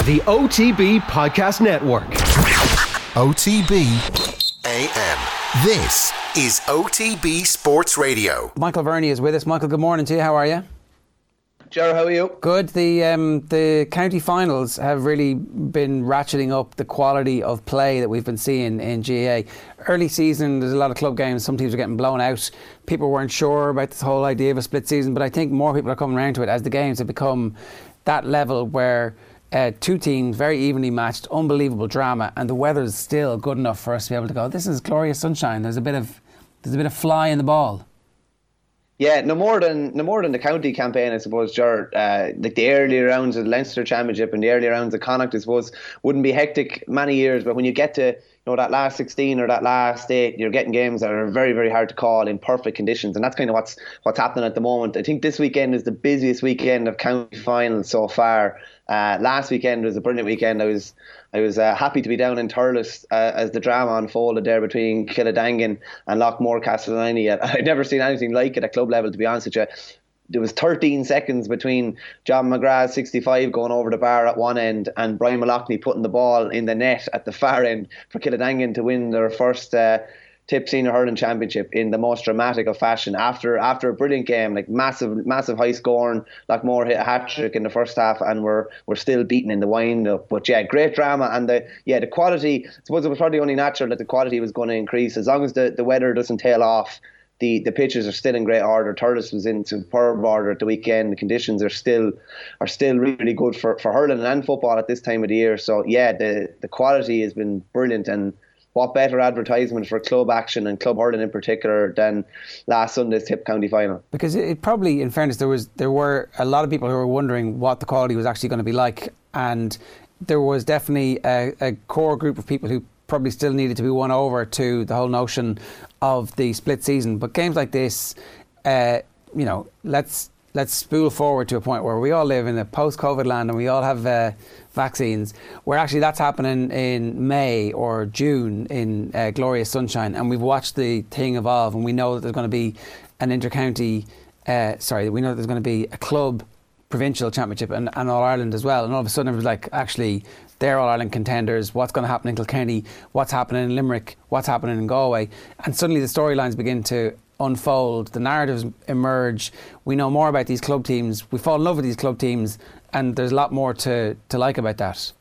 the OTB Podcast Network. OTB AM. This is OTB Sports Radio. Michael Verney is with us. Michael, good morning to you. How are you? Ger, how are you? Good. The county finals have really been ratcheting up the quality of play that we've been seeing in GAA. Early season, there's a lot of club games. Some teams are getting blown out. People weren't sure about this whole idea of a split season, but I think more people are coming around to it as the games have become that level where two teams, very evenly matched, unbelievable drama, and the weather's still good enough for us to be able to go, this is glorious sunshine. There's a bit of fly in the ball. Yeah, no more than the county campaign, I suppose, Ger. Like the early rounds of the Leinster Championship and the early rounds of Connacht, I suppose, wouldn't be hectic many years. But when you get to that last 16 or that last 8, you're getting games that are very, very hard to call in perfect conditions, and that's kind of what's happening at the moment. I think this weekend is the busiest weekend of county finals so far. Last weekend was a brilliant weekend. I was happy to be down in Thurles as the drama unfolded there between Killadangan and Loughmore Castellani. I'd never seen anything like it at club level, to be honest with you. There was 13 seconds between John McGrath's 65 going over the bar at one end and Brian Malachney putting the ball in the net at the far end for Killadangan to win their first Tip Senior Hurling Championship in the most dramatic of fashion after a brilliant game, like massive high scoring. Loughmore hit a hat-trick in the first half and we're still beaten in the wind-up. But yeah, great drama, and the quality, I suppose it was probably only natural that the quality was going to increase as long as the weather doesn't tail off. The pitches are still in great order. Thurles was in superb order at the weekend. The conditions are still really, really good for hurling and football at this time of the year. So yeah, the quality has been brilliant, and what better advertisement for club action and club hurling in particular than last Sunday's Tip County final? Because it probably, in fairness, there were a lot of people who were wondering what the quality was actually going to be like, and there was definitely a core group of people who probably still needed to be won over to the whole notion of the split season. But games like this, let's spool forward to a point where we all live in a post-COVID land and we all have vaccines, where actually that's happening in May or June in glorious sunshine, and we've watched the thing evolve, and we know that there's going to be an we know that there's going to be a club provincial championship and All-Ireland as well, and all of a sudden it was like, actually they're All-Ireland contenders, what's going to happen in Kilkenny, what's happening in Limerick, what's happening in Galway, and suddenly the storylines begin to unfold, the narratives emerge, we know more about these club teams, we fall in love with these club teams, and there's a lot more to like about that.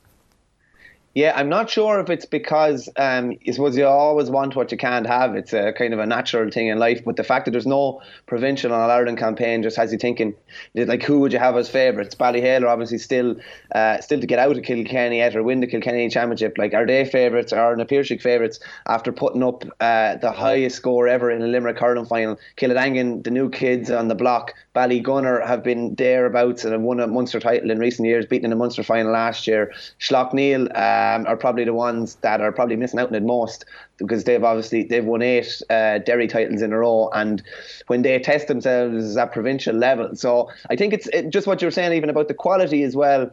Yeah, I'm not sure if it's because I suppose you always want what you can't have. It's a kind of a natural thing in life. But the fact that there's no provincial All-Ireland campaign just has you thinking, like, who would you have as favourites? Ballyhale are obviously still to get out of Kilkenny yet or win the Kilkenny Championship. Like, are they favourites or are Na Piarsaigh favourites after putting up the highest score ever in a Limerick hurling final? Killadangan, the new kids on the block, Ballygunner have been thereabouts and have won a Munster title in recent years, beating in the Munster final last year. Schlockneil are probably the ones that are probably missing out on it most, because they've won 8 Derry titles in a row, and when they test themselves at provincial level. So I think it's just what you're saying, even about the quality as well.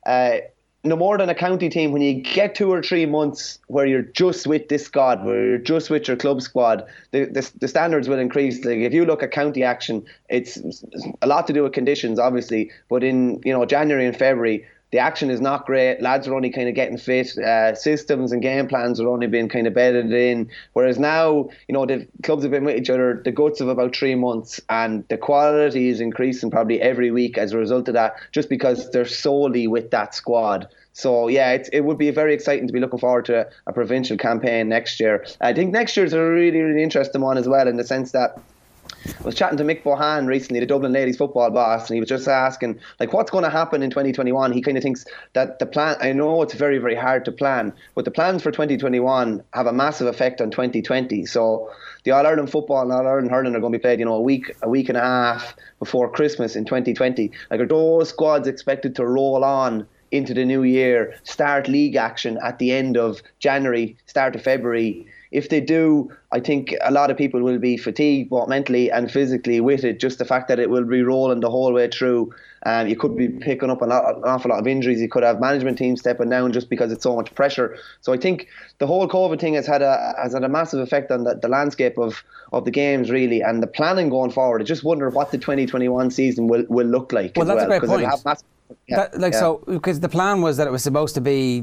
No more than a county team, when you get 2 or 3 months where you're just with this squad, where you're just with your club squad, the standards will increase. Like, if you look at county action, it's a lot to do with conditions, obviously, but in January and February, the action is not great. Lads are only kind of getting fit. Systems and game plans are only being kind of bedded in. Whereas now, the clubs have been with each other the guts of about 3 months, and the quality is increasing probably every week as a result of that, just because they're solely with that squad. So yeah, it would be very exciting to be looking forward to a provincial campaign next year. I think next year is a really, really interesting one as well, in the sense that I was chatting to Mick Bohan recently, the Dublin Ladies football boss, and he was just asking, like, what's going to happen in 2021? He kind of thinks that the plan, I know it's very, very hard to plan, but the plans for 2021 have a massive effect on 2020. So the All-Ireland football and All-Ireland hurling are going to be played, a week and a half before Christmas in 2020. Like, are those squads expected to roll on into the new year, start league action at the end of January, start of February? If they do, I think a lot of people will be fatigued, both mentally and physically, with it. Just the fact that it will be rolling the whole way through. You could be picking up an awful lot of injuries. You could have management teams stepping down just because it's so much pressure. So I think the whole COVID thing has had a massive effect on the landscape of the games, really, and the planning going forward. I just wonder what the 2021 season will look like. Well, that's a great point. So because the plan was that it was supposed to be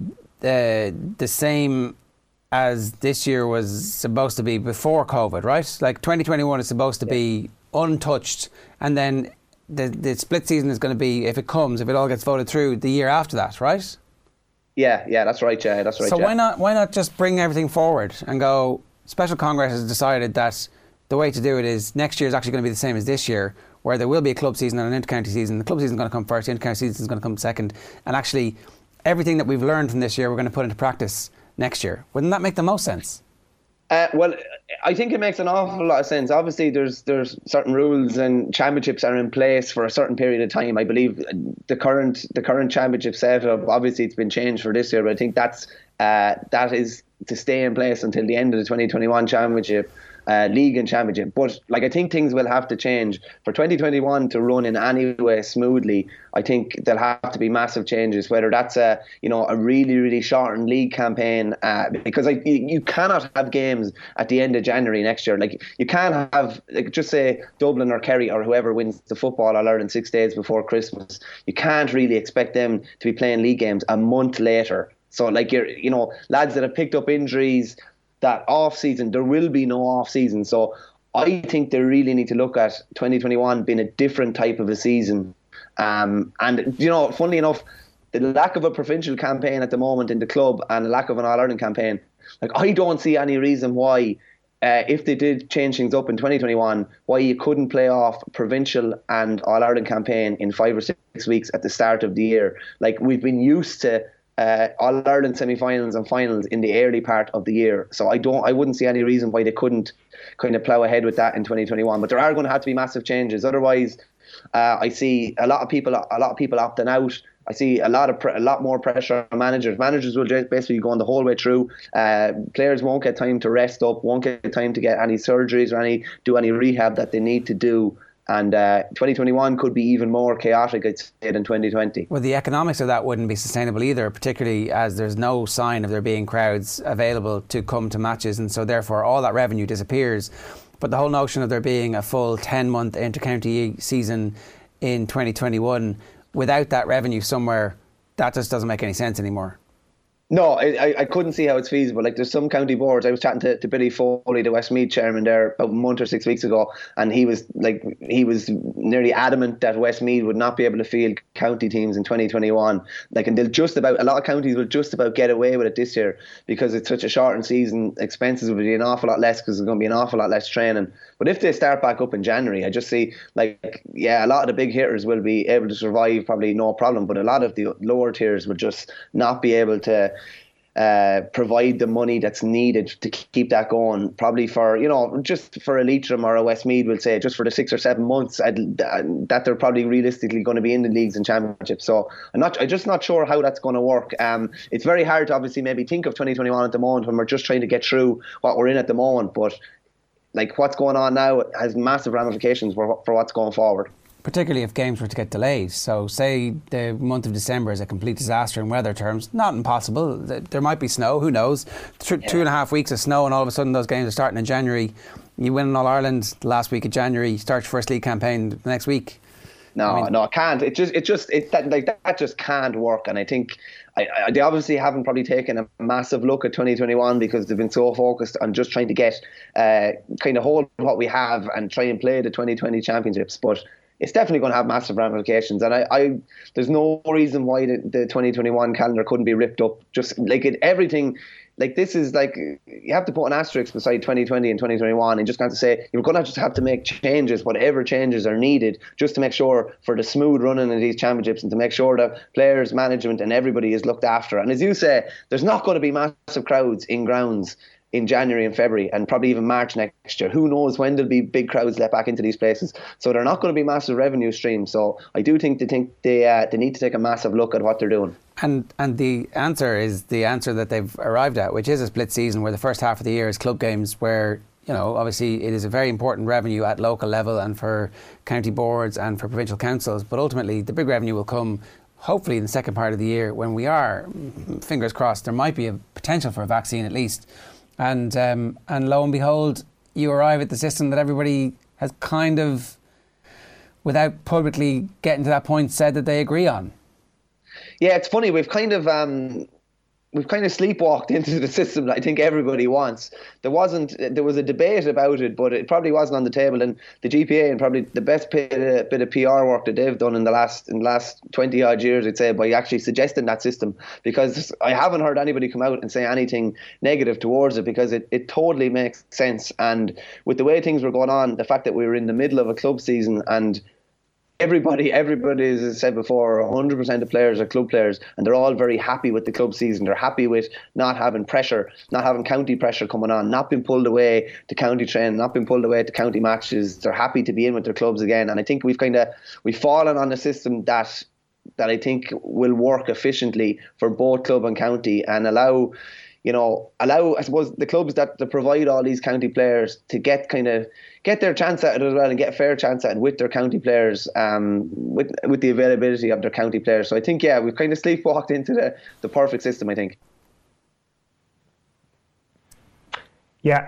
the same as this year was supposed to be before COVID, right? Like 2021 is supposed to be untouched, and then the split season is going to be, if it all gets voted through, the year after that, right? Yeah, that's right, Jay. That's right. So why not just bring everything forward and go? Special Congress has decided that the way to do it is next year is actually going to be the same as this year, where there will be a club season and an inter-county season. The club season is going to come first, the inter-county season is going to come second, and actually everything that we've learned from this year we're going to put into practice next year. Wouldn't that make the most sense? Well, I think it makes an awful lot of sense. Obviously, there's certain rules and championships are in place for a certain period of time. I believe the current championship setup, obviously it's been changed for this year, but I think that is to stay in place until the end of the 2021 championship. League and championship, but I think things will have to change for 2021 to run in any way smoothly. I think there'll have to be massive changes, whether that's a really, really shortened league campaign, because you cannot have games at the end of January next year. You can't have, just say Dublin or Kerry or whoever wins the Football All-Ireland 6 days before Christmas. You can't really expect them to be playing league games a month later. So lads that have picked up injuries, that off season, there will be no off season. So I think they really need to look at 2021 being a different type of a season. And funnily enough, the lack of a provincial campaign at the moment in the club and the lack of an All-Ireland campaign, I don't see any reason why, if they did change things up in 2021, why you couldn't play off provincial and All-Ireland campaign in 5 or 6 weeks at the start of the year. We've been used to All-Ireland semi-finals and finals in the early part of the year. So I wouldn't see any reason why they couldn't kind of plough ahead with that in 2021. But there are going to have to be massive changes. Otherwise, I see a lot of people opting out. I see a lot more pressure on managers. Managers will just basically go on the whole way through. Players won't get time to rest up, won't get time to get any surgeries or do any rehab that they need to do. And 2021 could be even more chaotic, I'd say, than 2020. Well, the economics of that wouldn't be sustainable either, particularly as there's no sign of there being crowds available to come to matches, and so therefore all that revenue disappears. But the whole notion of there being a full 10-month inter-county season in 2021 without that revenue somewhere, that just doesn't make any sense anymore. No, I couldn't see how it's feasible. There's some county boards. I was chatting to Billy Foley, the Westmeath chairman, there about a month or 6 weeks ago, and he was nearly adamant that Westmeath would not be able to field county teams in 2021. And a lot of counties will just about get away with it this year because it's such a shortened season. Expenses will be an awful lot less because there's going to be an awful lot less training. But if they start back up in January, I just see a lot of the big hitters will be able to survive, probably no problem. But a lot of the lower tiers will just not be able to provide the money that's needed to keep that going. Probably for just for a Leitrim or a Westmeath, we'll say just for the 6 or 7 months that they're probably realistically going to be in the leagues and championships. So I'm just not sure how that's going to work. It's very hard to obviously maybe think of 2021 at the moment when we're just trying to get through what we're in at the moment. But what's going on now has massive ramifications for what's going forward. Particularly if games were to get delayed. So say the month of December is a complete disaster in weather terms. Not impossible. There might be snow, who knows. 2.5 weeks of snow and all of a sudden those games are starting in January. You win an All-Ireland the last week of January, you start your first league campaign the next week. No, it can't. That just can't work. And I think they obviously haven't probably taken a massive look at 2021 because they've been so focused on just trying to get kind of hold what we have and try and play the 2020 championships. But it's definitely going to have massive ramifications. And there's no reason why the 2021 calendar couldn't be ripped up. Just everything. This is you have to put an asterisk beside 2020 and 2021 and just kind of say you're going to just have to make changes, whatever changes are needed, just to make sure for the smooth running of these championships and to make sure that players, management and everybody is looked after. And as you say, there's not going to be massive crowds in grounds in January and February and probably even March next year. Who knows when there'll be big crowds let back into these places. So they're not going to be massive revenue streams. So I do think they need to take a massive look at what they're doing. And the answer is the answer that they've arrived at, which is a split season where the first half of the year is club games where, obviously it is a very important revenue at local level and for county boards and for provincial councils. But ultimately the big revenue will come hopefully in the second part of the year when we are, fingers crossed, there might be a potential for a vaccine at least. And lo and behold, you arrive at the system that everybody has kind of, without publicly getting to that point, said that they agree on. Yeah, it's funny. We've kind of sleepwalked into the system that I think everybody wants. There was a debate about it, but it probably wasn't on the table. And the GPA and probably the best bit of PR work that they've done in the last 20 odd years, I'd say, by actually suggesting that system, because I haven't heard anybody come out and say anything negative towards it, because it totally makes sense. And with the way things were going on, the fact that we were in the middle of a club season and everybody, as I said before, 100% of players are club players, and they're all very happy with the club season. They're happy with not having pressure, not having county pressure coming on, not being pulled away to county training, not being pulled away to county matches. They're happy to be in with their clubs again. And I think we've fallen on a system that I think will work efficiently for both club and county, and allow, I suppose, the clubs that provide all these county players to get their chance at it as well, and get a fair chance at it with their county players, with the availability of their county players. So I think, yeah, we've kind of sleepwalked into the perfect system, I think. Yeah,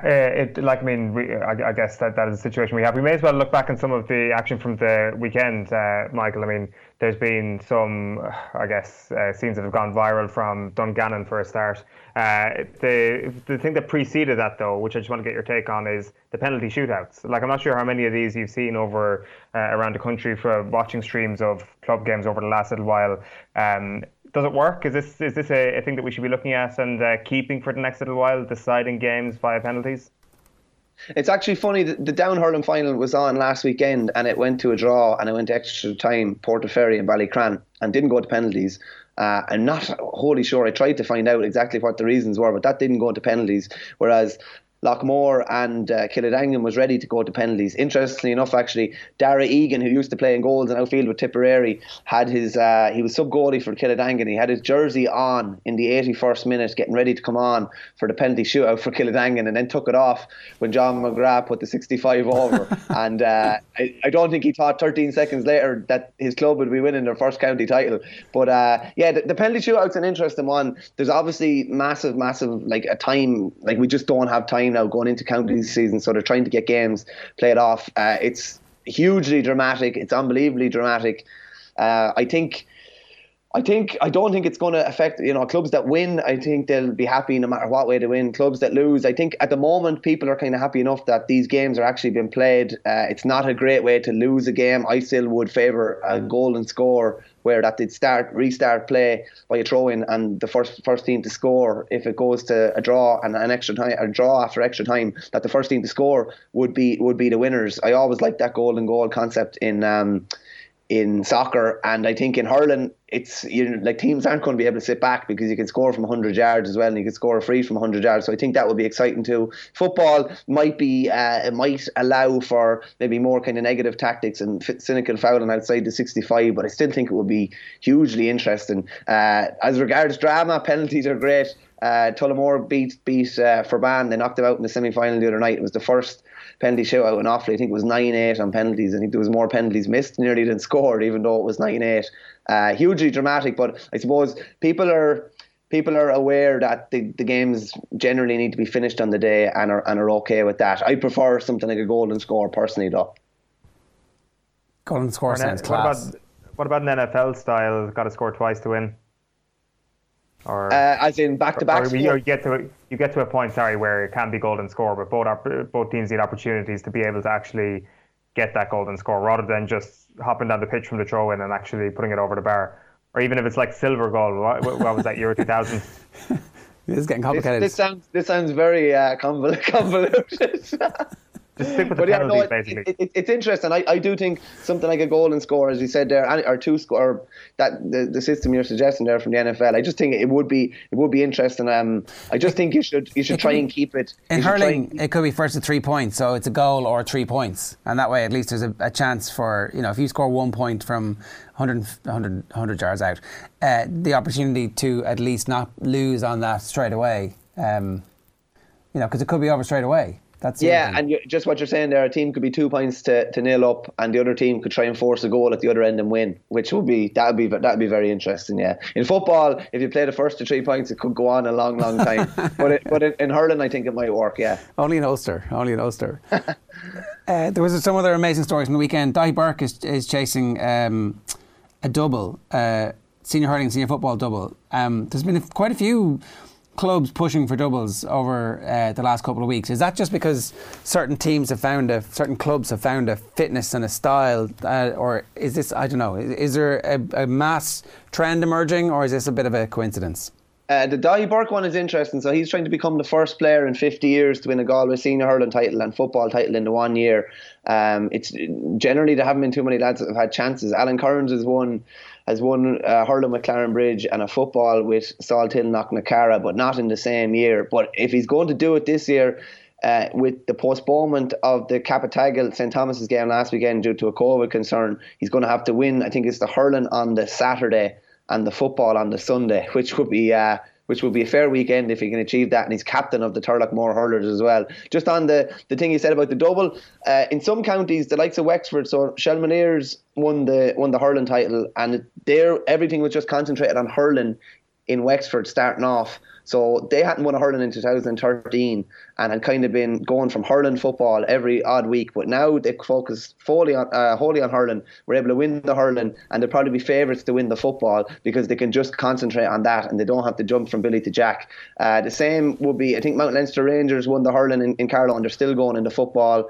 I guess that is the situation we have. We may as well look back on some of the action from the weekend, Michael. I mean, there's been some, scenes that have gone viral from Dungannon for a start. The thing that preceded that, though, which I just want to get your take on, is the penalty shootouts. Like, I'm not sure how many of these you've seen over around the country for watching streams of club games over the last little while. Does it work? Is this a thing that we should be looking at and keeping for the next little while, deciding games via penalties? It's actually funny that the Down Hurling final was on last weekend, and it went to a draw, and it went to extra time, Portaferry and Ballycran, and didn't go to penalties. I'm not wholly sure. I tried to find out exactly what the reasons were, but that didn't go to penalties, whereas Lockmore and Killadangan was ready to go to penalties. Interestingly enough, actually, Dara Egan, who used to play in goals and outfield with Tipperary, had he was sub-goalie for Killadangan. He had his jersey on in the 81st minute, getting ready to come on for the penalty shootout for Killadangan, and then took it off when John McGrath put the 65 over. And I don't think he thought 13 seconds later that his club would be winning their first county title. But the penalty shootout's an interesting one. There's obviously massive, a time, we just don't have time now going into county season, so they're trying to get games played off. It's hugely dramatic. It's unbelievably dramatic. I don't think it's going to affect clubs that win. I think they'll be happy no matter what way they win. Clubs that lose, I think at the moment people are kind of happy enough that these games are actually being played. It's not a great way to lose a game. I still would favour a golden score where that did restart play by a throw-in, and the first team to score, if it goes to a draw and an extra time, a draw after extra time, that the first team to score would be the winners. I always like that golden goal concept in soccer, and I think in hurling it's teams aren't going to be able to sit back, because you can score from 100 yards as well, and you can score a free from 100 yards. So I think that would be exciting too. Football might allow for maybe more kind of negative tactics and cynical fouling outside the 65, but I still think it would be hugely interesting. As regards drama, penalties are great. Tullamore beat Forban. They knocked them out in the semi-final the other night. It was the first penalty shootout in Offaly. I think it was 9-8 on penalties. I think there was more penalties missed nearly than scored, even though it was 9-8. Hugely dramatic, but I suppose people are aware that the games generally need to be finished on the day and are okay with that. I prefer something like a golden score personally, though. Golden score sounds class. What about an NFL style? Got to score twice to win. Or as in back-to-back. You get to a point, where it can be golden score, but both teams need opportunities to be able to actually get that golden score, rather than just hopping down the pitch from the throw-in and actually putting it over the bar. Or even if it's like silver goal, what was that, Euro 2000? This is getting complicated. This sounds very convoluted. Just stick with the penalties, basically. It's interesting. I do think something like a golden score, as you said there, or two score, that the system you're suggesting there from the NFL. I just think it would be interesting. I just think you should try and keep it. In hurling, it could be first to 3 points, so it's a goal or 3 points, and that way at least there's a chance for, if you score 1 point from 100 yards out, the opportunity to at least not lose on that straight away. Because it could be over straight away. And just what you're saying there, a team could be 2 points to nil up, and the other team could try and force a goal at the other end and win, which would be very interesting. Yeah, in football, if you play the first to 3 points, it could go on a long time. but in hurling, I think it might work. Yeah, only in Ulster. There was some other amazing stories from the weekend. Daithí Burke is chasing a double. senior hurling, senior football double. There's been quite a few clubs pushing for doubles over the last couple of weeks. Is that just because certain clubs have found a fitness and a style, or is this, I don't know, is there a mass trend emerging, or is this a bit of a coincidence? The Dai Burke one is interesting. So he's trying to become the first player in 50 years to win a Galway senior hurling title and football title in the 1 year. It's generally, there haven't been too many lads that have had chances. Alan Kearns has won hurling with Clarenbridge and a football with Salthill Knocknacara, but not in the same year. But if he's going to do it this year, with the postponement of the Capitagal St Thomas's game last weekend due to a COVID concern, he's going to have to win. I think it's the hurling on the Saturday and the football on the Sunday, which would be a fair weekend if he can achieve that. And he's captain of the Turlough hurlers as well. Just on the thing you said about the double, in some counties, the likes of Wexford, so Shelmaliers won the hurling title, and everything was just concentrated on hurling in Wexford starting off. So they hadn't won a hurling in 2013 and had kind of been going from hurling football every odd week. But now they focus wholly on hurling. We're able to win the hurling, and they'll probably be favourites to win the football because they can just concentrate on that and they don't have to jump from Billy to Jack. The same would be, I think Mount Leinster Rangers won the hurling in Carlow, and they're still going into football.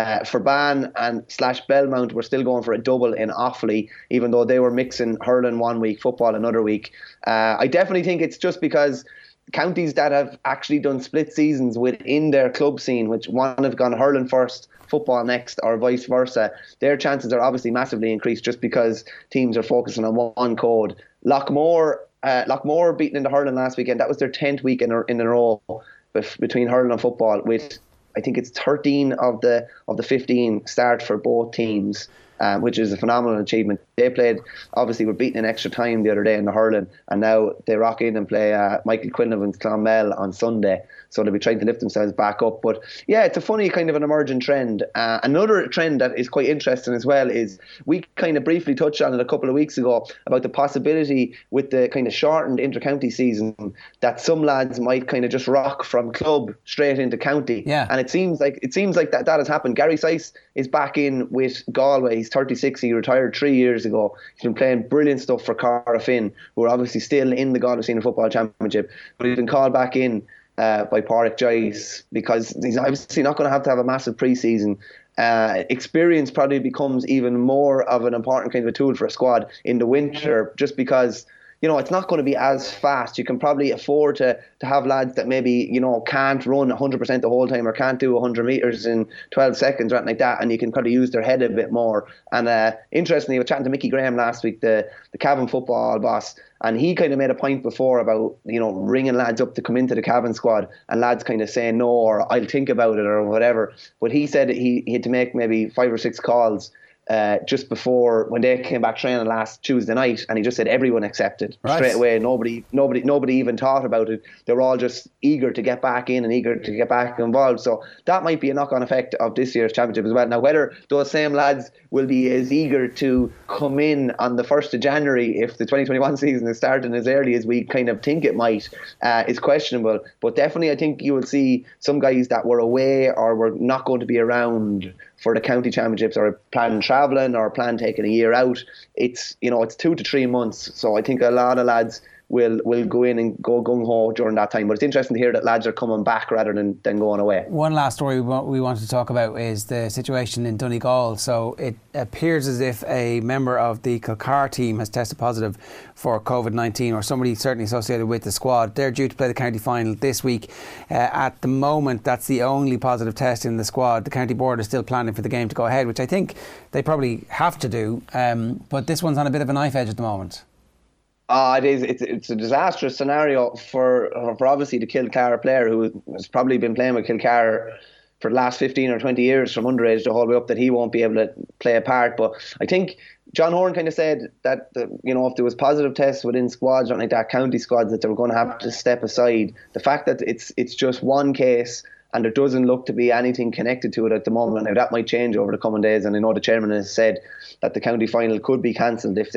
Forban and / Belmont were still going for a double in Offaly, even though they were mixing hurling 1 week, football another week. I definitely think it's just because counties that have actually done split seasons within their club scene, which one have gone hurling first, football next, or vice versa, their chances are obviously massively increased just because teams are focusing on one code. Loughmore beaten in the hurling last weekend. That was their 10th week in a row between hurling and football, with I think it's 13 of the 15 start for both teams. Which is a phenomenal achievement. They were beaten in extra time the other day in the hurling, and now they rock in and play Michael Quinlivan's Clonmel on Sunday. So they'll be trying to lift themselves back up. But yeah, it's a funny kind of an emerging trend. Another trend that is quite interesting as well is we kind of briefly touched on it a couple of weeks ago about the possibility with the kind of shortened inter-county season that some lads might kind of just rock from club straight into county. Yeah. And it seems like that has happened. Gary Syce is back in with Galway. He's 36. He retired 3 years ago. He's been playing brilliant stuff for Carafin, who are obviously still in the Galway Senior Football Championship. But he's been called back in by Pádraic Joyce because he's obviously not going to have a massive pre-season. Experience probably becomes even more of an important kind of a tool for a squad in the winter, just because it's not going to be as fast. You can probably afford to have lads that maybe, can't run 100% the whole time or can't do 100 metres in 12 seconds or anything like that, and you can probably use their head a bit more. And interestingly, I was chatting to Mickey Graham last week, the Cavan football boss, and he kind of made a point before about, ringing lads up to come into the Cavan squad and lads kind of saying no, or I'll think about it or whatever. But he said he had to make maybe 5 or 6 calls just before when they came back training last Tuesday night, and he just said everyone accepted straight away. Nobody even thought about it. They were all just eager to get back in and eager to get back involved. So that might be a knock-on effect of this year's championship as well. Now, whether those same lads will be as eager to come in on the 1st of January if the 2021 season is starting as early as we kind of think it might is questionable. But definitely, I think you will see some guys that were away or were not going to be around for the county championships or plan travelling or plan taking a year out. It's 2 to 3 months. So I think a lot of lads will go in and go gung-ho during that time. But it's interesting to hear that lads are coming back rather than going away. One last story we want to talk about is the situation in Donegal. So it appears as if a member of the Kilcar team has tested positive for COVID-19, or somebody certainly associated with the squad. They're due to play the county final this week. At the moment, that's the only positive test in the squad. The county board is still planning for the game to go ahead, which I think they probably have to do. But this one's on a bit of a knife edge at the moment. It is. It's a disastrous scenario for obviously the Kilcar player who has probably been playing with Kilcar for the last 15 or 20 years from underage the whole way up, that he won't be able to play a part. But I think John Horan kind of said that if there was positive tests within squads or like that, county squads, that they were going to have to step aside. The fact that it's just one case and there doesn't look to be anything connected to it at the moment. Now that might change over the coming days, and I know the chairman has said that the county final could be cancelled if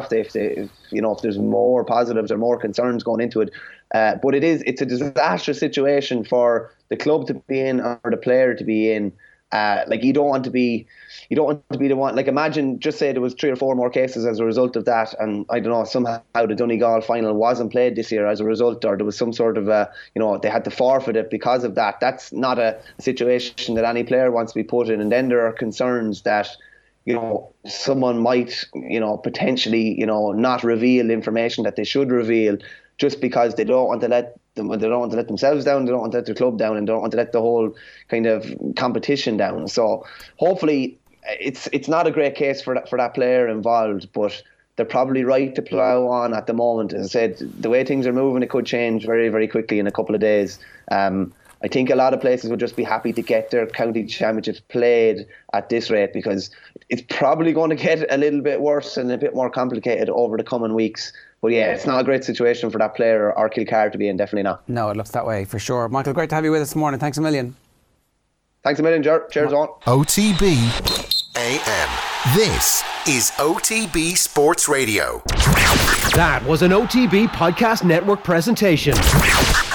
there's more positives or more concerns going into it. But it's a disastrous situation for the club to be in or the player to be in. Like you don't want to be the one. Like imagine, just say there was 3 or 4 more cases as a result of that, and I don't know, somehow the Donegal final wasn't played this year as a result, or there was some sort of they had to forfeit it because of that. That's not a situation that any player wants to be put in. And then there are concerns that someone might potentially not reveal information that they should reveal, just because they don't want to let themselves down, they don't want to let the club down, and they don't want to let the whole kind of competition down. So hopefully it's not a great case for that player involved, but they're probably right to plough on at the moment. As I said, the way things are moving, it could change very, very quickly in a couple of days. I think a lot of places would just be happy to get their county championships played at this rate, because it's probably going to get a little bit worse and a bit more complicated over the coming weeks. But yeah, it's not a great situation for that player or Kilcar to be in, definitely not. No, it looks that way for sure. Michael, great to have you with us this morning. Thanks a million. Thanks a million, cheers on. OTB AM. This is OTB Sports Radio. That was an OTB Podcast Network presentation.